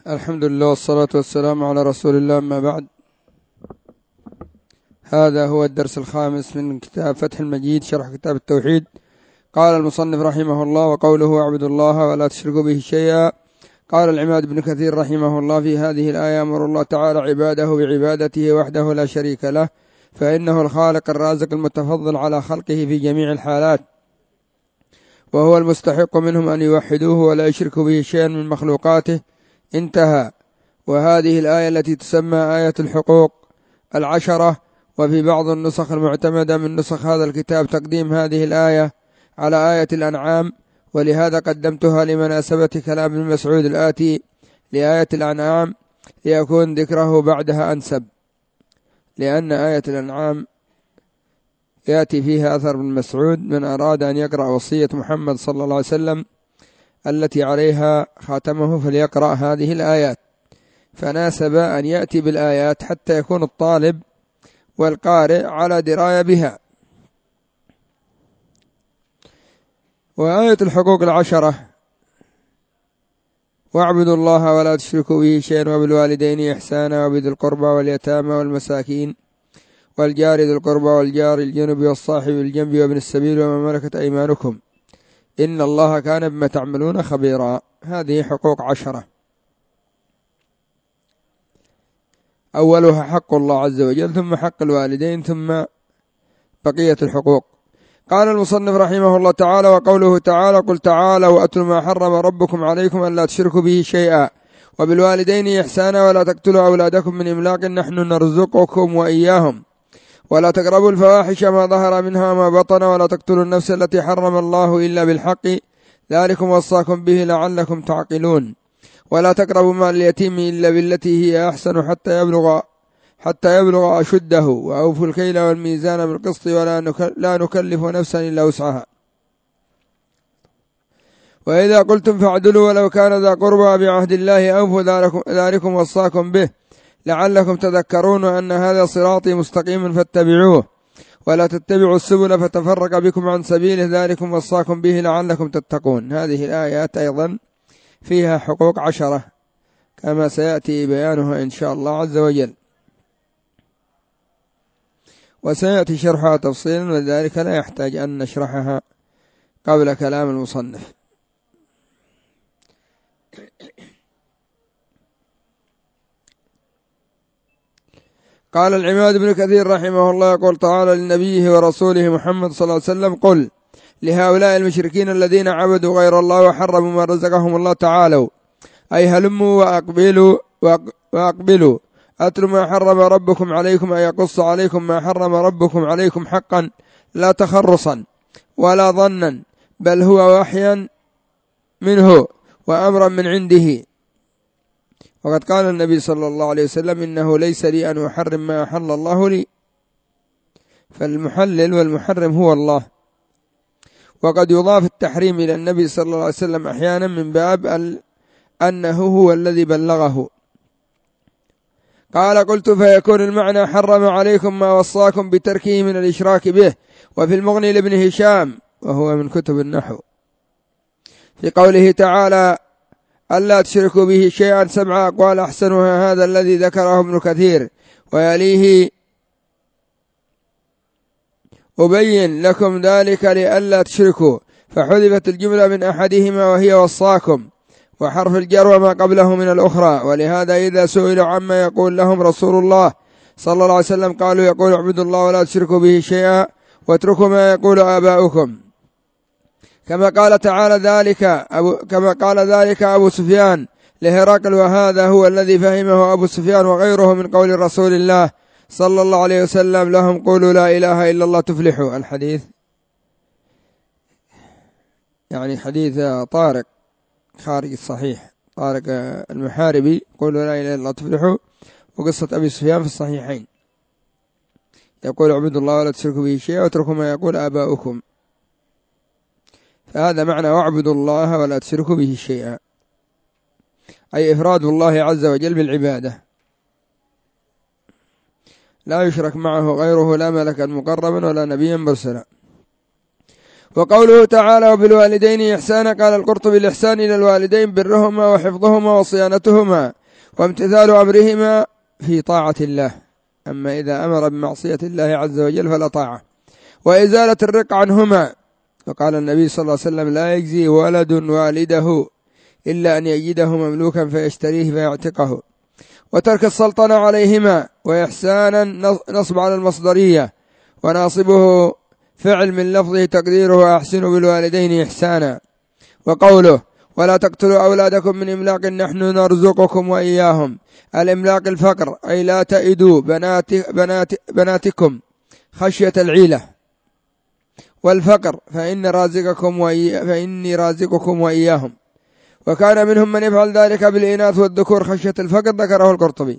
الحمد لله والصلاة والسلام على رسول الله، أما بعد. هذا هو الدرس الخامس من كتاب فتح المجيد شرح كتاب التوحيد. قال المصنف رحمه الله: وقوله اعبدوا الله ولا تشركوا به شيئا. قال العماد بن كثير رحمه الله: في هذه الآية أمر الله تعالى عباده بعبادته وحده لا شريك له، فإنه الخالق الرازق المتفضل على خلقه في جميع الحالات، وهو المستحق منهم أن يوحدوه ولا يشركوا به شيئا من مخلوقاته. انتهى. وهذه الآية التي تسمى آية الحقوق 10، وفي بعض النسخ المعتمدة من نسخ هذا الكتاب تقديم هذه الآية على آية الأنعام، ولهذا قدمتها لمناسبة كلام ابن مسعود الآتي لآية الأنعام، ليكون ذكره بعدها أنسب، لأن آية الأنعام يأتي فيها أثر ابن مسعود: من أراد أن يقرأ وصية محمد صلى الله عليه وسلم التي عليها خاتمه فليقرأ هذه الآيات، فناسب أن يأتي بالآيات حتى يكون الطالب والقارئ على دراية بها. وآية الحقوق 10: واعبدوا الله ولا تشركوا به شيئا وبالوالدين إحسانا وبذي القربى واليتامى والمساكين والجار ذي القربى والجار الجنب والصاحب الجنب وابن السبيل وما ملكت أيمانكم إن الله كان بما تعملون خبيرا. هذه حقوق 10، أولها حق الله عز وجل، ثم حق الوالدين، ثم بقية الحقوق. قال المصنف رحمه الله تعالى: وقوله تعالى: قل تعالوا وأتلوا ما حرم ربكم عليكم ألا تشركوا به شيئا وبالوالدين إحسانا ولا تقتلوا أولادكم من إملاق نحن نرزقكم وإياهم ولا تقربوا الفواحش ما ظهر منها وما بطن ولا تقتلوا النفس التي حرم الله إلا بالحق ذلكم وصاكم به لعلكم تعقلون ولا تقربوا مال اليتيم إلا بالتي هي أحسن حتى يبلغ أشده وأوفوا الكيل والميزان بالقسط لا نكلف نفسا إلا وسعها وإذا قلتم فاعدلوا ولو كان ذا قربى بعهد الله أوفوا ذلكم وصاكم به لعلكم تذكرون أن هذا صراطي مستقيم فاتبعوه ولا تتبعوا السبل فتفرق بكم عن سبيله ذلكم وصاكم به لعلكم تتقون. هذه الآيات أيضا فيها حقوق 10 كما سيأتي بيانها إن شاء الله عز وجل، وسيأتي شرحها تفصيلا، ولذلك لا يحتاج أن نشرحها قبل كلام المصنف. قال العماد بن كثير رحمه الله: يقول تعالى لنبيه ورسوله محمد صلى الله عليه وسلم: قل لهؤلاء المشركين الذين عبدوا غير الله وحرموا ما رزقهم الله تعالوا، أي هلموا وأقبلوا أتلوا ما حرم ربكم عليكم، أي يقص عليكم ما حرم ربكم عليكم حقا لا تخرصا ولا ظنا، بل هو وحيا منه وأمرا من عنده. وقد قال النبي صلى الله عليه وسلم: إنه ليس لي أن أحرم ما أحل الله لي، فالمحلل والمحرم هو الله. وقد يضاف التحريم إلى النبي صلى الله عليه وسلم أحيانا من باب أنه هو الذي بلغه. قال: قلت: فيكون المعنى حرم عليكم ما وصاكم بتركه من الإشراك به. وفي المغني لابن هشام وهو من كتب النحو في قوله تعالى: ألا تشركوا به شيئا 7 أقوال أحسنها هذا الذي ذكره ابن كثير، ويليه: أبين لكم ذلك لئلا تشركوا، فحذفت الجملة من أحدهما وهي وصاكم، وحرف الجر وما قبله من الأخرى. ولهذا إذا سئلوا عما يقول لهم رسول الله صلى الله عليه وسلم قالوا: يقول اعبدوا الله ولا تشركوا به شيئا واتركوا ما يقول آباؤكم، كما قال ذلك أبو سفيان لهرقل، وهذا هو الذي فهمه أبو سفيان وغيره من قول رسول الله صلى الله عليه وسلم لهم: قولوا لا إله إلا الله تفلحوا. الحديث يعني حديث طارق خارج الصحيح، طارق المحاربي: قولوا لا إله إلا الله تفلحوا. وقصة أبي سفيان في الصحيحين، يقول اعبدوا الله ولا تشركوا به شيئا واتركوا ما يقول آباؤكم. فهذا معنى واعبدوا الله ولا تشركوا به شيئا، أي إفراد الله عز وجل بالعبادة، لا يشرك معه غيره، لا ملكا مقربا ولا نبيا مرسلا. وقوله تعالى وبالوالدين إحسانا، قال القرطبي الإحسان إلى الوالدين برهما وحفظهما وصيانتهما وامتثال أمرهما في طاعة الله، أما إذا أمر بمعصية الله عز وجل فلا طاعة، وإزالة الرق عنهما. وقال النبي صلى الله عليه وسلم لا يجزي ولد والده إلا أن يجده مملوكا فيشتريه فيعتقه، وترك السلطنة عليهما. وإحسانا نصب على المصدرية، وناصبه فعل من لفظه تقديره أحسنوا بالوالدين إحسانا. وقوله ولا تقتلوا أولادكم من إملاق نحن نرزقكم وإياهم، الإملاق الفقر، أي لا تئدوا بناتكم خشية العيلة، والفقر فإني رازقكم وإياهم. وكان منهم من يفعل ذلك بالإناث والذكور خشية الفقر، ذكره القرطبي.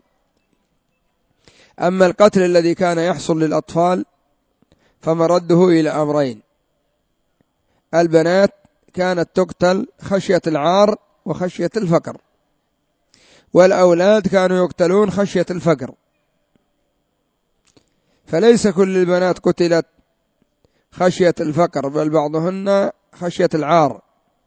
أما القتل الذي كان يحصل للأطفال فمرده إلى أمرين: البنات كانت تقتل خشية العار وخشية الفقر، والأولاد كانوا يقتلون خشية الفقر. فليس كل البنات قتلت خشية الفقر، بل بعضهن خشية العار.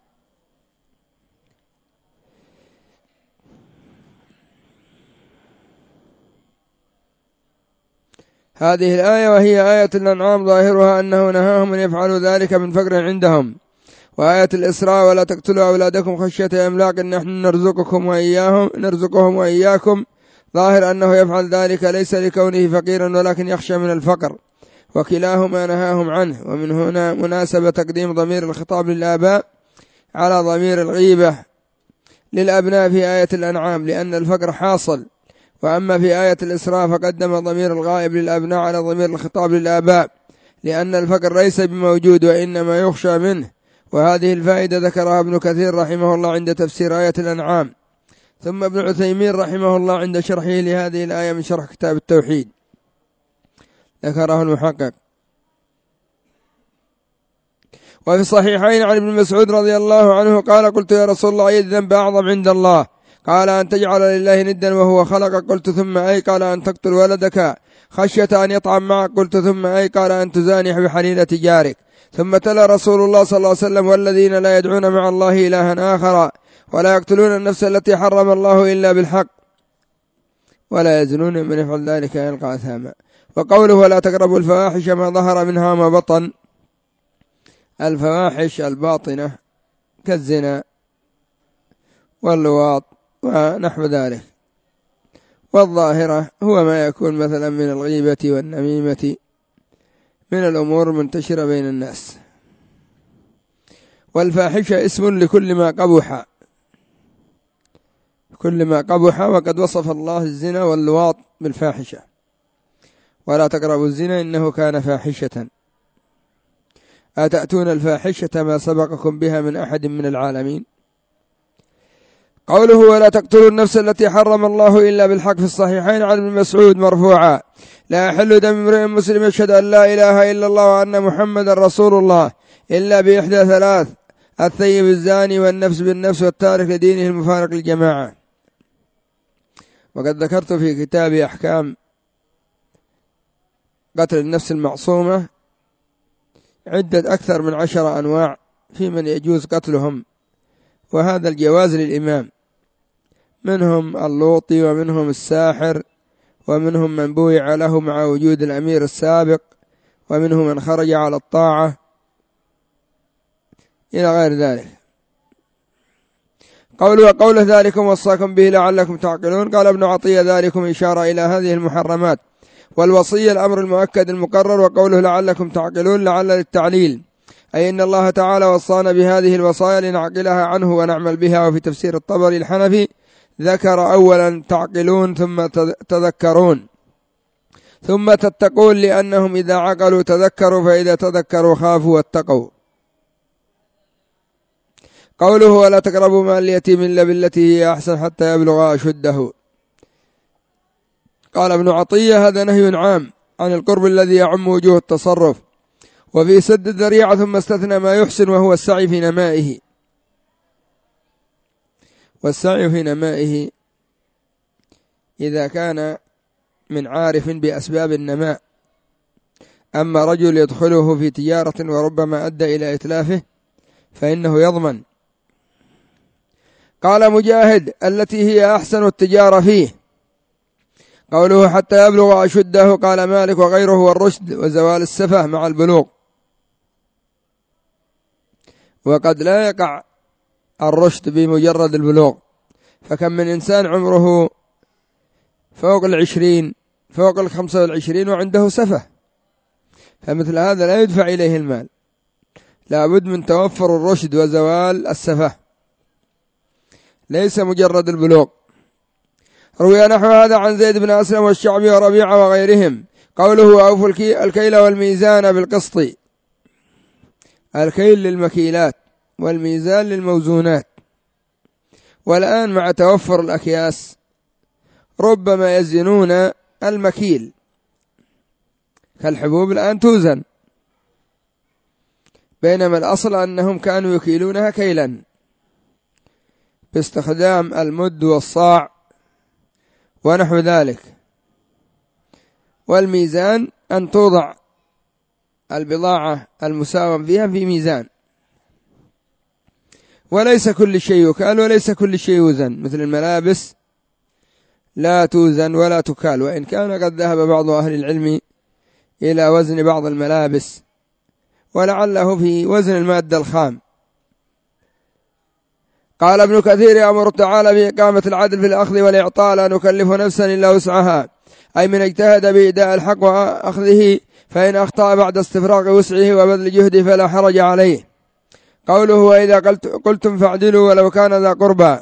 هذه الآية وهي آية الأنعام ظاهرها أنه نهاهم أن يفعلوا ذلك من فقر عندهم. وآية الإسراء ولا تقتلوا أولادكم خشية إملاق نحن نرزقهم وإياكم ظاهر أنه يفعل ذلك ليس لكونه فقيرا ولكن يخشى من الفقر، وكلاهما نهاهم عنه. ومن هنا مناسبة تقديم ضمير الخطاب للآباء على ضمير الغيبة للأبناء في آية الأنعام، لأن الفقر حاصل. وأما في آية الإسراء فقدم ضمير الغائب للأبناء على ضمير الخطاب للآباء، لأن الفقر ليس بموجود وإنما يخشى منه. وهذه الفائدة ذكرها ابن كثير رحمه الله عند تفسير آية الأنعام، ثم ابن عثيمين رحمه الله عند شرحه لهذه الآية من شرح كتاب التوحيد ذكره المحقق. وفي الصحيحين عن ابن مسعود رضي الله عنه قال قلت يا رسول الله أي الذنب أعظم عند الله؟ قال أن تجعل لله ندا وهو خلق. قلت ثم أي؟ قال أن تقتل ولدك خشية أن يطعم معك. قلت ثم أي؟ قال أن تزانح بحليلة جارك. ثم تلا رسول الله صلى الله عليه وسلم والذين لا يدعون مع الله إلها آخر ولا يقتلون النفس التي حرم الله إلا بالحق ولا يزنون من يفعل ذلك يلقى أثاما. وقوله ولا تقربوا الفواحش ما ظهر منها ما بطن، الفواحش الباطنة كالزنا واللواط ونحو ذلك، والظاهرة هو ما يكون مثلا من الغيبة والنميمة من الأمور المنتشرة بين الناس. والفاحشة اسم لكل ما قبح، كل ما قبح، وقد وصف الله الزنا واللواط بالفاحشة: ولا تقربوا الزنا إنه كان فاحشة أتأتون الفاحشة ما سبقكم بها من أحد من العالمين. قوله ولا تقتلوا النفس التي حرم الله إلا بالحق في الصحيحين عن ابن مسعود مرفوعا: لا يحل دم امرئ مسلم يشهد أن لا إله إلا الله وأن محمدا رسول الله إلا بإحدى ثلاث: الثيب الزاني والنفس بالنفس والتارك لدينه المفارق للجماعة. وقد ذكرت في كتاب أحكام قتل النفس المعصومة عدة أكثر من 10 أنواع في من يجوز قتلهم، وهذا الجواز للإمام، منهم اللوطي ومنهم الساحر ومنهم من بويع له مع وجود الأمير السابق ومنهم من خرج على الطاعة إلى غير ذلك. قوله ذلكم وصاكم به لعلكم تعقلون. قال ابن عطية ذلكم إشارة إلى هذه المحرمات، والوصية الأمر المؤكد المقرر. وقوله لعلكم تعقلون لعل للتعليل، أي إن الله تعالى وصانا بهذه الوصايا لنعقلها عنه ونعمل بها. وفي تفسير الطبري الحنفي ذكر أولا تعقلون ثم تذكرون ثم تتقون، لأنهم إذا عقلوا تذكروا، فإذا تذكروا خافوا واتقوا. قوله ولا تقربوا مال اليتيم إلا بالتي هي أحسن حتى يبلغ أشده. قال ابن عطية هذا نهي عام عن القرب الذي يعم وجوه التصرف، وفي سد الذريعة، ثم استثنى ما يحسن وهو السعي في نمائه. والسعي في نمائه إذا كان من عارف بأسباب النماء أما رجل يدخله في تجارة وربما أدى إلى إتلافه فإنه يضمن. قال مجاهد: التي هي أحسن التجارة فيه. قوله: حتى يبلغ أشده. قال مالك: وغيره هو الرشد وزوال السفه مع البلوغ. وقد لا يقع الرشد بمجرد البلوغ، فكم من إنسان عمره فوق 20 فوق 25 وعنده سفه، فمثل هذا لا يدفع إليه المال، لا بد من توفر الرشد وزوال السفه، ليس مجرد البلوغ. روي نحو هذا عن زيد بن أسلم والشعبي وربيعة وغيرهم. قوله: أوفوا الكيل والميزان بالقسط. الكيل للمكيلات والميزان للموزونات، والآن مع توفر الأكياس ربما يزنون المكيل، كالحبوب الآن توزن، بينما الأصل أنهم كانوا يكيلونها كيلا باستخدام المد والصاع ونحو ذلك. والميزان أن توضع البضاعة المساوم فيها في ميزان، وليس كل شيء يكال وليس كل شيء يوزن، مثل الملابس لا توزن ولا تكال، وإن كان قد ذهب بعض أهل العلم إلى وزن بعض الملابس، ولعله في وزن المادة الخام. قال ابن كثير: يأمر تعالى بإقامة العدل في الأخذ والإعطاء، لا نكلف نفسا إلا وسعها، أي من اجتهد بإيداء الحق وأخذه فإن أخطأ بعد استفراغ وسعه وبذل جهده فلا حرج عليه. قوله: وإذا قلتم فاعدلوا ولو كان ذا قربى.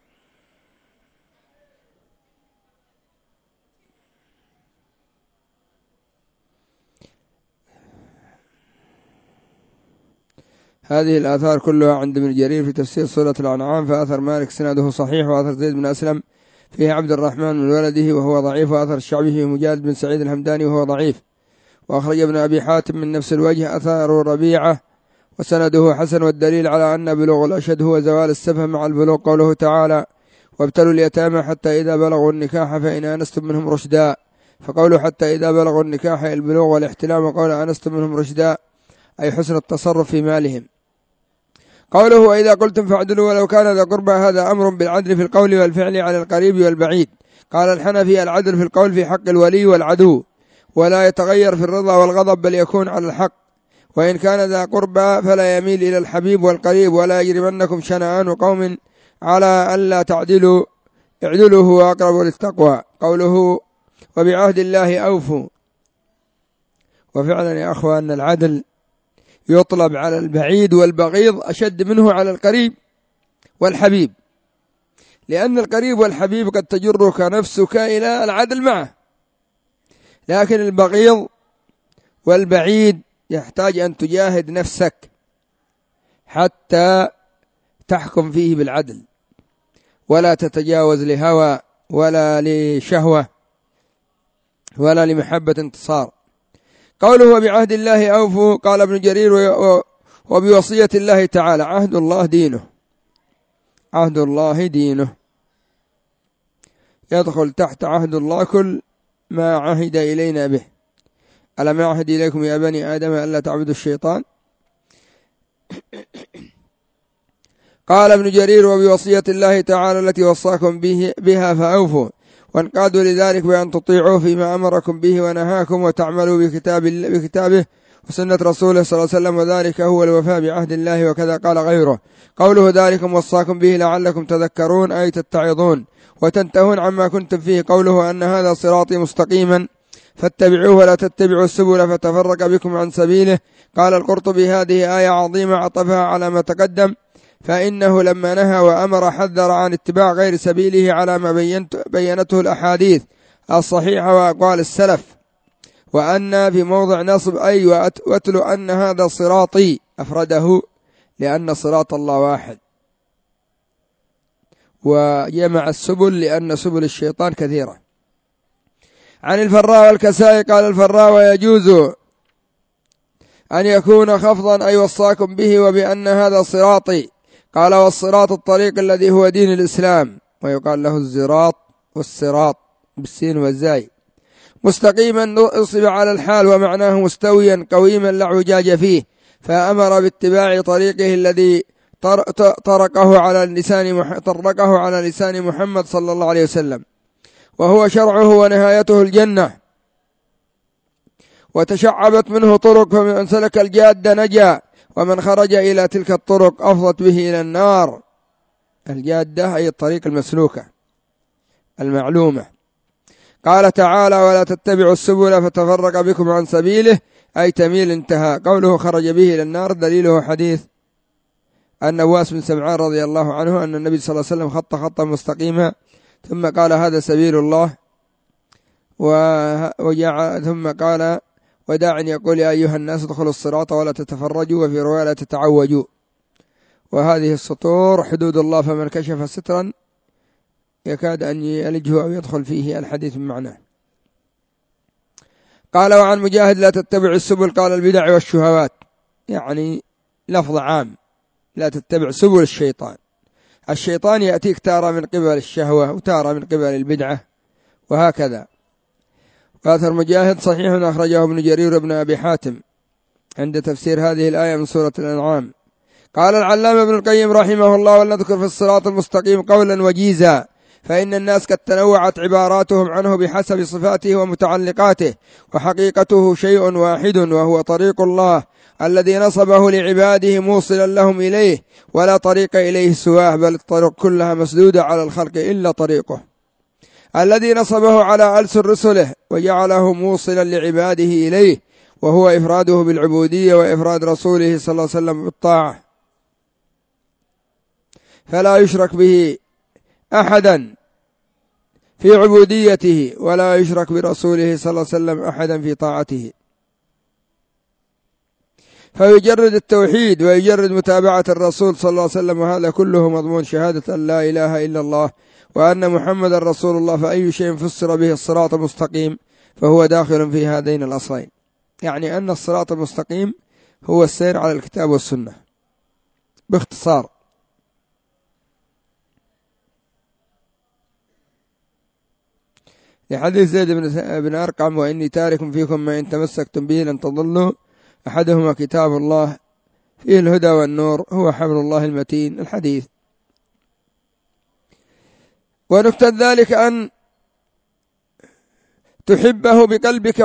هذه الآثار كلها عند ابن جرير في تفسير سورة الأنعام، فأثر مالك سنده صحيح، وأثر زيد بن أسلم فيه عبد الرحمن من ولده وهو ضعيف، وأثر الشعبي فيه مجاهد بن سعيد الهمداني وهو ضعيف. وأخرج ابن أبي حاتم من نفس الوجه أثر ربيعة وسنده حسن، والدليل على أن بلوغ الأشد هو زوال السفه مع البلوغ. قوله تعالى: وابتلوا اليتامى حتى إذا بلغوا النكاح فإن آنستم منهم رشدا. فقوله حتى إذا بلغوا النكاح البلوغ والاحتلام، وقول آنستم منهم رشدا أي حسن التصرف في مالهم. قوله: وإذا قلتم فاعدلوا ولو كان ذا قربى، هذا أمر بالعدل في القول والفعل على القريب والبعيد. قال الحنفي: العدل في القول في حق الولي والعدو، ولا يتغير في الرضا والغضب، بل يكون على الحق، وإن كان ذا قربى فلا يميل إلى الحبيب والقريب. ولا يجرمنكم شنآن قوم على ألا تعدلوا، اعدلوا هو أقرب للتقوى. قوله: وبعهد الله أوفوا. وفعلا يا أخوة أن العدل يطلب على البعيد والبغيض أشد منه على القريب والحبيب، لأن القريب والحبيب قد تجرك نفسك إلى العدل معه، لكن البغيض والبعيد يحتاج أن تجاهد نفسك حتى تحكم فيه بالعدل، ولا تتجاوز لهوى ولا لشهوة ولا لمحبة انتصار. قوله: وبعهد الله أوفوا. قال ابن جرير: وبوصية الله تعالى. عهد الله دينه، عهد الله دينه، يدخل تحت عهد الله كل ما عهد إلينا به. ألم يعهد إليكم يا بني آدم ألا تعبدوا الشيطان. قال ابن جرير: وبوصية الله تعالى التي وصاكم بها فأوفوا، وانقادوا لذلك بأن تطيعوه فيما أمركم به ونهاكم، وتعملوا بكتابه وسنة رسوله صلى الله عليه وسلم، وذلك هو الوفاء بعهد الله. وكذا قال غيره. قوله: ذلكم وصاكم به لعلكم تذكرون، أي تتعظون وتنتهون عما كنتم فيه. قوله: أن هذا صراطي مستقيما فاتبعوه ولا تتبعوا السبل فتفرق بكم عن سبيله. قال القرطبي: هذه آية عظيمة عطفها على ما تقدم، فإنه لما نهى وأمر حذر عن اتباع غير سبيله على ما بينته الأحاديث الصحيحة وأقوال السلف. وأن في موضع نصب أي واتل أن هذا صراطي، أفرده لأن صراط الله واحد، وجمع السبل لأن سبل الشيطان كثيرة. عن الفراء والكسائي قال الفراء: ويجوز أن يكون خفضا أي وصاكم به، وبأن هذا صراطي. قال: والصراط الطريق الذي هو دين الإسلام، ويقال له الزراط والصراط بالسين والزاي، مستقيما نصب على الحال ومعناه مستويا قويما لا اعوجاج فيه، فأمر باتباع طريقه الذي طرقه على لسان محمد صلى الله عليه وسلم، وهو شرعه ونهايته الجنة، وتشعبت منه طرق، فمن سلك الجادة نجا، ومن خرج إلى تلك الطرق أفضت به إلى النار. الجادة أي الطريق المسلوكة المعلومة. قال تعالى: ولا تتبعوا السبل فتفرق بكم عن سبيله، أي تميل. انتهى. قوله خرج به إلى النار دليله حديث النواس بن سمعان رضي الله عنه أن النبي صلى الله عليه وسلم خط خطا مستقيما ثم قال: هذا سبيل الله، ثم قال: وداع يقول يا أيها الناس ادخلوا الصراط ولا تتفرجوا، وفي رواية لا تتعوجوا. وهذه السطور حدود الله، فمن كشف سترا يكاد أن يلجه أو يدخل فيه. الحديث من معناه. قال: وعن مجاهد: لا تتبع السبل، قال البدع والشهوات، يعني لفظ عام، لا تتبع سبل الشيطان. الشيطان يأتيك تارة من قبل الشهوة وتارة من قبل البدعة وهكذا. وآثر مجاهد صحيح أخرجه ابن جرير بن أبي حاتم عند تفسير هذه الآية من سورة الأنعام. قال العلامة ابن القيم رحمه الله: ولنذكر في الصراط المستقيم قولا وجيزا، فإن الناس قد تنوعت عباراتهم عنه بحسب صفاته ومتعلقاته، وحقيقته شيء واحد، وهو طريق الله الذي نصبه لعباده موصلا لهم إليه، ولا طريق إليه سواه، بل الطرق كلها مسدودة على الخلق إلا طريقه الذي نصبه على ألسن رسله وجعله موصلا لعباده إليه، وهو إفراده بالعبودية وإفراد رسوله صلى الله عليه وسلم بالطاعة، فلا يشرك به أحدا في عبوديته، ولا يشرك برسوله صلى الله عليه وسلم أحدا في طاعته، فيجرد التوحيد ويجرد متابعة الرسول صلى الله عليه وسلم، وهذا كله مضمون شهادة أن لا إله إلا الله وأن محمد رسول الله. فأي شيء فسر به الصراط المستقيم فهو داخل في هذين الأصلين، يعني أن الصراط المستقيم هو السير على الكتاب والسنة باختصار. لحديث زيد بن أرقم: وإني تارك فيكم ما إن تمسكتم به لن تضلوا، أحدهما كتاب الله فيه الهدى والنور، هو حبل الله المتين. الحديث. ونكتة ذلك أن تحبه بقلبك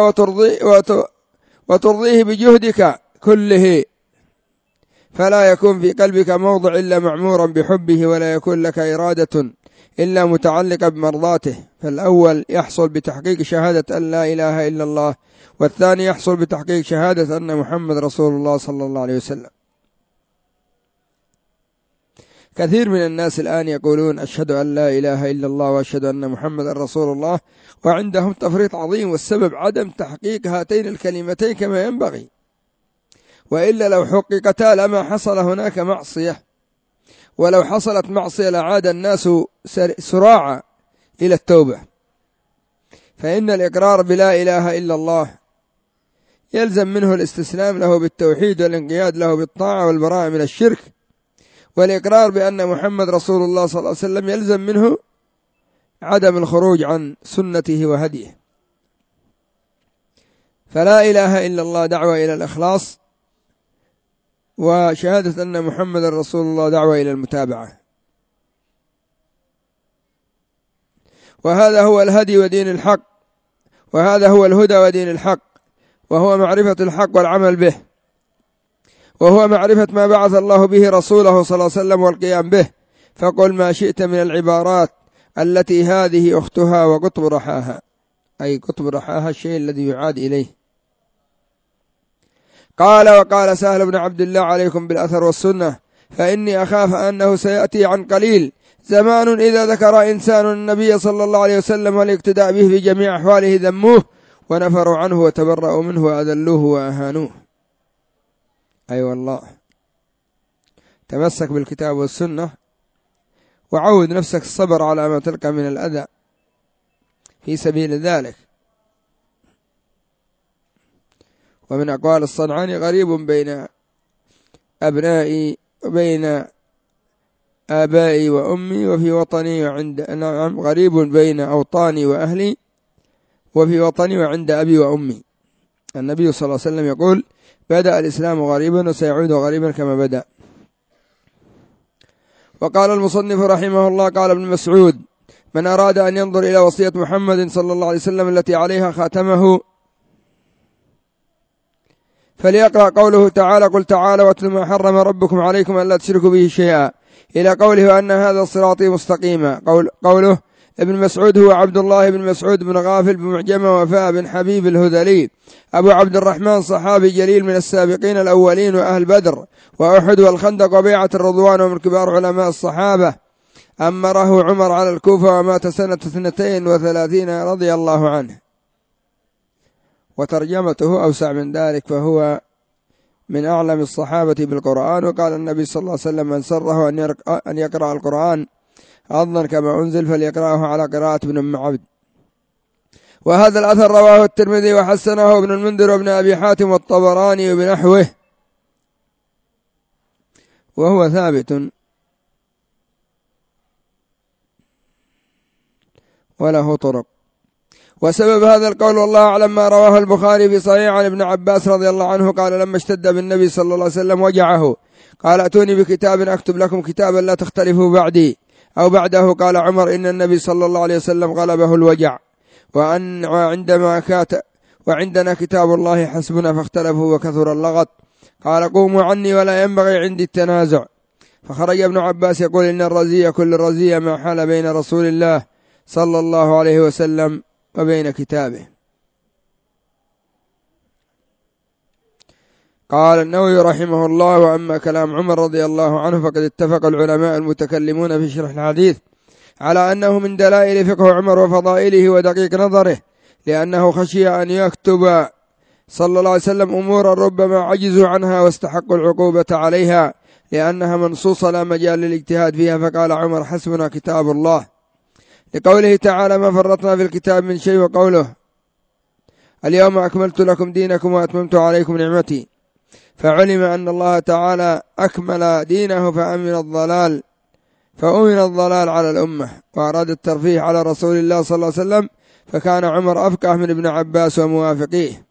وترضيه بجهدك كله، فلا يكون في قلبك موضع إلا معمورا بحبه، ولا يكون لك إرادة إلا متعلقة بمرضاته. فالأول يحصل بتحقيق شهادة أن لا إله إلا الله، والثاني يحصل بتحقيق شهادة أن محمد رسول الله صلى الله عليه وسلم. كثير من الناس الآن يقولون أشهد أن لا إله إلا الله وأشهد أن محمد رسول الله، وعندهم تفريط عظيم، والسبب عدم تحقيق هاتين الكلمتين كما ينبغي، وإلا لو حققتا لما حصل هناك معصية، ولو حصلت معصية لعاد الناس سراعا إلى التوبة. فإن الإقرار بلا إله إلا الله يلزم منه الاستسلام له بالتوحيد والانقياد له بالطاعة والبراءة من الشرك، والإقرار بأن محمد رسول الله صلى الله عليه وسلم يلزم منه عدم الخروج عن سنته وهديه. فلا إله إلا الله دعوة إلى الإخلاص، وشهادة أن محمد رسول الله دعوة إلى المتابعة. وهذا هو الهدي ودين الحق، وهذا هو الهدى ودين الحق، وهو معرفة الحق والعمل به، وهو معرفة ما بعث الله به رسوله صلى الله عليه وسلم والقيام به. فقل ما شئت من العبارات التي هذه أختها وقطب رحاها، أي قطب رحاها الشيء الذي يعاد إليه. قال: وقال سهل بن عبد الله: عليكم بالأثر والسنة، فإني أخاف أنه سيأتي عن قليل زمان إذا ذكر إنسان النبي صلى الله عليه وسلم والاقتداء به في جميع أحواله ذموه ونفروا عنه وتبرأوا منه وأذلوه وأهانوه. أي والله، تمسك بالكتاب والسنة، وعود نفسك الصبر على ما تلقى من الأذى في سبيل ذلك. ومن أقوال الصنعاني: غريب بين أبنائي وبين آبائي وأمي وفي وطني وعند، نعم، غريب بين أوطاني وأهلي وفي وطني وعند أبي وأمي. النبي صلى الله عليه وسلم يقول: بدأ الإسلام غريبا وسيعود غريبا كما بدأ. وقال المصنف رحمه الله: قال ابن مسعود: من أراد أن ينظر إلى وصية محمد صلى الله عليه وسلم التي عليها خاتمه فليقرأ قوله تعالى: قل تعالى واتل ما حرم ربكم عليكم ألا تشركوا به شيئا، إلى قوله: وأن هذا صراطي مستقيما. قوله ابن مسعود هو عبد الله بن مسعود بن غافل بن معجمة وفاء بن حبيب الهذلي أبو عبد الرحمن، صحابي جليل من السابقين الأولين وأهل بدر وأحد والخندق وبيعة الرضوان، ومن كبار علماء الصحابة. أمره عمر على الكوفة ومات سنة 32 رضي الله عنه. وترجمته أوسع من ذلك، فهو من أعلم الصحابة بالقرآن. وقال النبي صلى الله عليه وسلم: من سره أن يقرأ القرآن عضا كما أنزل فليقرأه على قراءة ابن أم عبد. وهذا الأثر رواه الترمذي وحسنه ابن المنذر وابن أبي حاتم والطبراني بنحوه، وهو ثابت وله طرق. وسبب هذا القول والله أعلم ما رواه البخاري في صحيح عن ابن عباس رضي الله عنه قال: لما اشتد بالنبي صلى الله عليه وسلم وجعه قال: أتوني بكتاب أكتب لكم كتابا لا تختلفوا بعدي أو بعده. قال عمر: إن النبي صلى الله عليه وسلم غلبه الوجع وعندنا كتاب الله حسبنا، فاختلفوا وكثر اللغط. قال: قوموا عني ولا ينبغي عندي التنازع. فخرج ابن عباس يقول: إن الرزية كل الرزية ما حال بين رسول الله صلى الله عليه وسلم وبين كتابه. قال النووي رحمه الله: وأما كلام عمر رضي الله عنه فقد اتفق العلماء المتكلمون في شرح الحديث على أنه من دلائل فقه عمر وفضائله ودقيق نظره، لأنه خشي أن يكتب صلى الله عليه وسلم أمورا ربما عجزوا عنها واستحقوا العقوبة عليها، لأنها منصوصة لا مجال للاجتهاد فيها. فقال عمر: حسبنا كتاب الله، لقوله تعالى: ما فرطنا في الكتاب من شيء، وقوله: اليوم أكملت لكم دينكم وأتممت عليكم نعمتي. فعلم أن الله تعالى أكمل دينه فأمن الضلال على الأمة، وأراد الترفيه على رسول الله صلى الله عليه وسلم، فكان عمر أفقه من ابن عباس وموافقيه.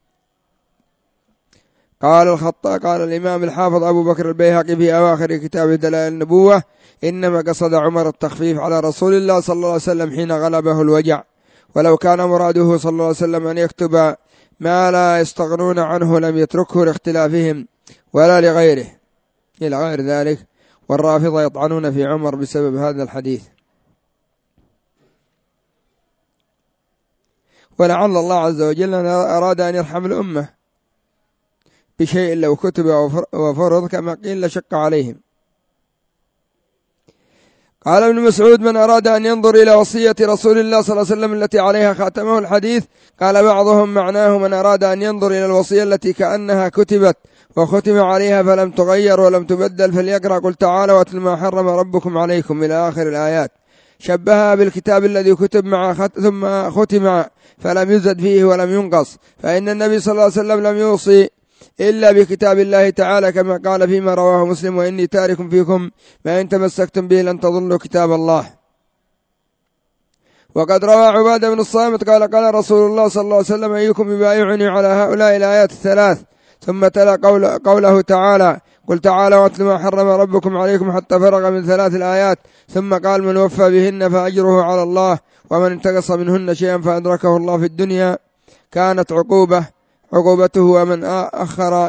قال الإمام الحافظ أبو بكر البيهقي في أواخر كتاب دلائل النبوة: إنما قصد عمر التخفيف على رسول الله صلى الله عليه وسلم حين غلبه الوجع، ولو كان مراده صلى الله عليه وسلم أن يكتب ما لا يستغنون عنه لم يتركه لاختلافهم ولا لغيره إلى غير ذلك. والرافضة يطعنون في عمر بسبب هذا الحديث. ولعل الله عز وجل أراد أن يرحم الأمة بشيء لو كتب وفرض كما قيل لشق عليهم. قال ابن مسعود: من أراد أن ينظر إلى وصية رسول الله صلى الله عليه وسلم التي عليها خاتمه الحديث. قال بعضهم: معناه من أراد أن ينظر إلى الوصية التي كأنها كتبت وختم عليها فلم تغير ولم تبدل فليقرأ: قل تعالى واتل ما حرم ربكم عليكم إلى آخر الآيات. شبهها بالكتاب الذي كتب ثم ختم فلم يزد فيه ولم ينقص، فإن النبي صلى الله عليه وسلم لم يوصي إلا بكتاب الله تعالى، كما قال فيما رواه مسلم: وإني تارك فيكم ما إن تمسكتم به لن تضلوا كتاب الله. وقد روى عبادة بن الصامت قال رسول الله صلى الله عليه وسلم: أيكم يبايعني على هؤلاء الآيات الثلاث؟ ثم تلا قوله تعالى: قل تعالى واتل ما حرم ربكم عليكم حتى فرغ من 3 الآيات، ثم قال: من وفى بهن فأجره على الله، ومن انتقص منهن شيئا فأدركه الله في الدنيا كانت عقوبته، ومن أخر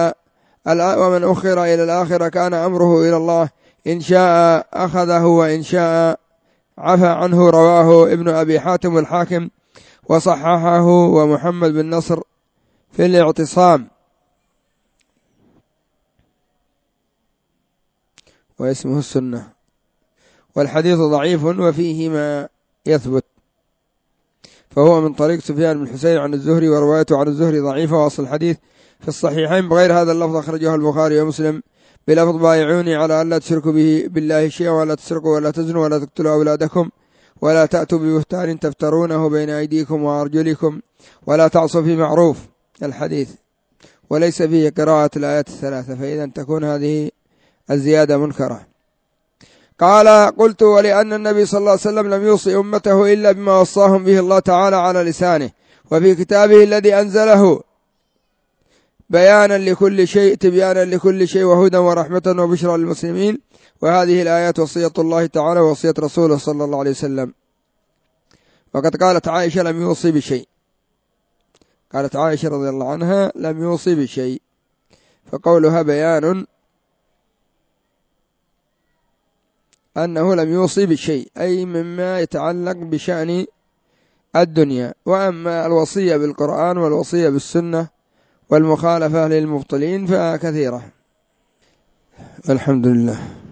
إلى الآخرة كان أمره إلى الله، إن شاء أخذه وإن شاء عفى عنه. رواه ابن أبي حاتم والحاكم وصححه ومحمد بن نصر في الاعتصام، واسمه السنة. والحديث ضعيف وفيه ما يثبت، فهو من طريق سفيان بن حسين عن الزهري، وروايته عن الزهري ضعيفة، وأصل الحديث في الصحيحين بغير هذا اللفظ أخرجه البخاري ومسلم بلفظ: بايعوني على أن لا تشركوا بالله شيئا ولا تسرقوا ولا تزنوا ولا تقتلوا أولادكم ولا تأتوا ببهتان تفترونه بين أيديكم وأرجلكم ولا تعصوا في معروف. الحديث وليس فيه قراءة الآيات الثلاثة، فإذا تكون هذه الزيادة منكرة. قال: قلت: ولأن النبي صلى الله عليه وسلم لم يوصي أمته إلا بما وصاهم به الله تعالى على لسانه، وفي كتابه الذي أنزله بيانا لكل شيء تبيانا لكل شيء وهدى ورحمة وبشرى للمسلمين. وهذه الآيات وصية الله تعالى ووصية رسوله صلى الله عليه وسلم. وقد قالت عائشة لم يوصي بشيء، قالت عائشة رضي الله عنها لم يوصي بشيء، فقولها بيان أنه لم يوصي بشيء، أي مما يتعلق بشأن الدنيا. وأما الوصية بالقرآن والوصية بالسنة والمخالفة للمبطلين فكثيرة. الحمد لله.